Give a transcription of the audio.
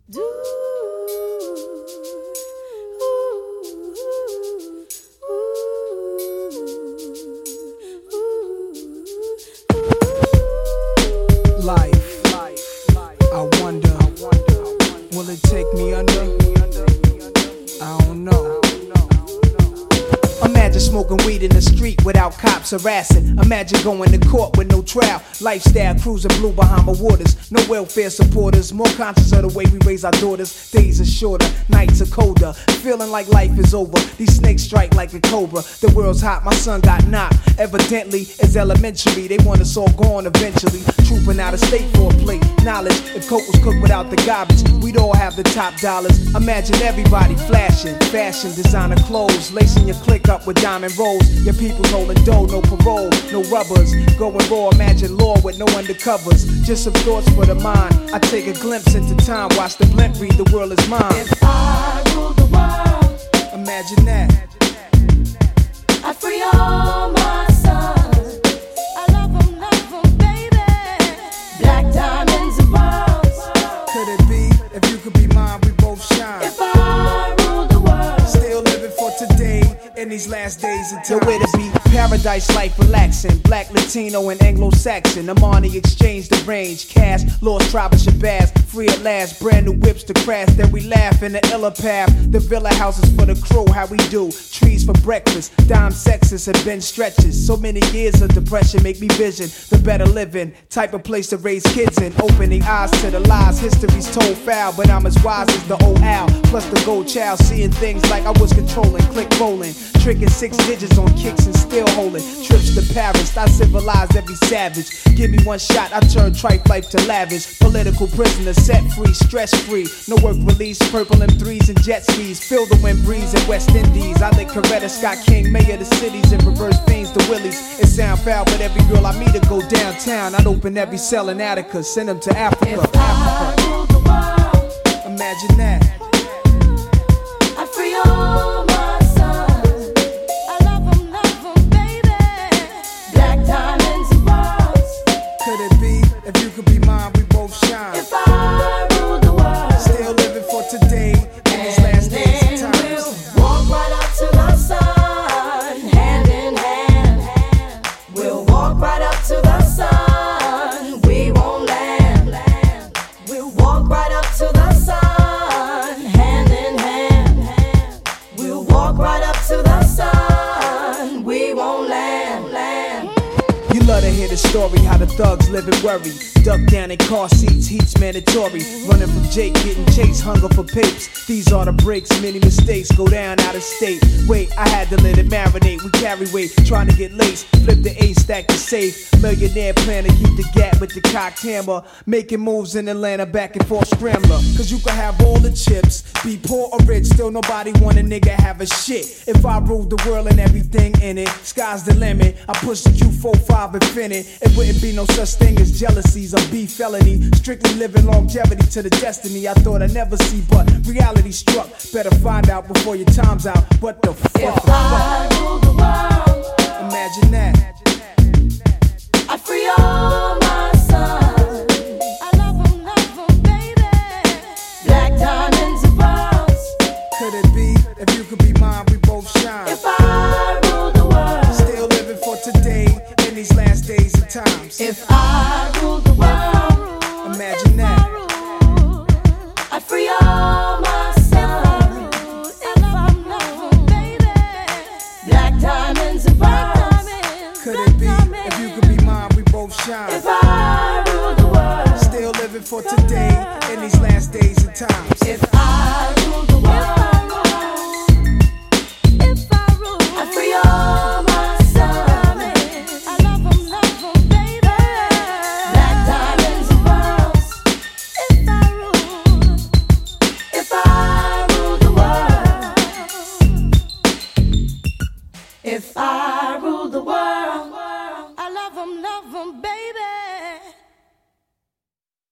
Life, I wonder, will it take me under? I don't know. Imagine smoking weed in the street without cops harassing. Imagine going to court with no trial. Lifestyle cruising blue Bahama waters. No welfare supporters. More conscious of the way we raise our daughters. Days are shorter, nights are colder. Feeling like life is over. These snakes strike like a cobra. The world's hot, my son got knocked. Evidently, it's elementary. They want us all gone eventually. Trooping out of state for a plate. Knowledge, if coke was cooked without the garbage, we'd all have the top dollars. Imagine everybody flashing. Fashion, designer clothes. Lacing your click up with diamond rolls. Your people's holding dough, no parole, no rubbers. Going raw, imagine law with no undercovers. Just some thoughts for the mind. I take a glimpse into time, watch the blimp read, the world is mine. If I ruled the world, imagine that. I'd free all my sons. I love them, baby. Black diamonds and pearls. Could it be, if you could be mine, we both shine. If I ruled the world, still living for today. In these last days until where to be. Paradise life relaxing. Black, Latino, and Anglo-Saxon. Amani exchange the range. Cash, lost tribe of Shabazz. Free at last, brand new whips to crash. Then we laugh in the illa path. The villa houses for the crew, how we do. Trees for breakfast. Dime sexes have been stretches. So many years of depression make me vision the better living. Type of place to raise kids in. Opening eyes to the lies. History's told foul, but I'm as wise as the old owl. Plus the gold child, seeing things like I was controlling. Click rolling. Tricking 6 digits on kicks and still holding. Trips to Paris, I civilize every savage. Give me one shot, I turn tripe life to lavish. Political prisoner, set free, stress free. No work release, purple M3s and jet skis. Feel the wind breeze in West Indies. I lick Coretta Scott King, mayor of the cities, and reverse fiends to Willies. It sound foul, but every girl I meet to go downtown. I'd open every cell in Attica, send them to Africa. if I ruled the world, imagine that. I'd free all my sons. I love them, baby. Black diamonds and pearls. Could it be, if you could be mine, we both shine. If I ruled the world, Still living for today, in these last days and times. we'll walk right up to the sun, hand in hand. We'll walk right up to the sun, we won't land. We'll walk right up to the sun, hand in hand. We'll walk right up to the sun, we won't land. You love to hear the story, how the thugs live in worry. Duck down in car seats, heat's mandatory. Running from Jake, getting chased, hunger for papes. These are the breaks, many mistakes go down out of state. Wait, I had to let it marinate. We carry weight, trying to get laced. Flip the ace, stack the safe. Millionaire plan to keep the gap with the cocked hammer. Making moves in Atlanta, back and forth scrambler. Cause you can have all the chips, be poor or rich, still nobody want a nigga have a shit. If I ruled the world and everything in it, sky's the limit. I push the Q45 infinite. It wouldn't be no such thing as jealousies or beef felony. Strictly living longevity to the destiny I thought I'd never see, but reality struck. Better find out before your time's out. What the fuck? If I ruled the world, Imagine that. I'd free all my sons. I love them, baby. Black diamonds and pearls. Could it be, if you could be mine, we both shine. If I ruled the world, Still living for today, in these last days and times. if I ruled the world, Imagine that. I'd free all my sons. I love them, baby. Black diamonds and pearls. Could it be, if you could be mine, we both shine. If I ruled the world, Still living for today, in these last days and times. if I